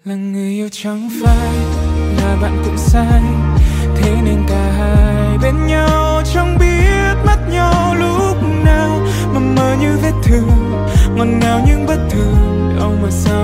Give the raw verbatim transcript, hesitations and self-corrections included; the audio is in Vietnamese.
Là người yêu chẳng phải là bạn cũng sai, thế nên cả hai bên nhau chẳng biết mất nhau lúc nào. Mà mơ như vết thương, ngọt ngào nhưng bất thường, đâu mà sao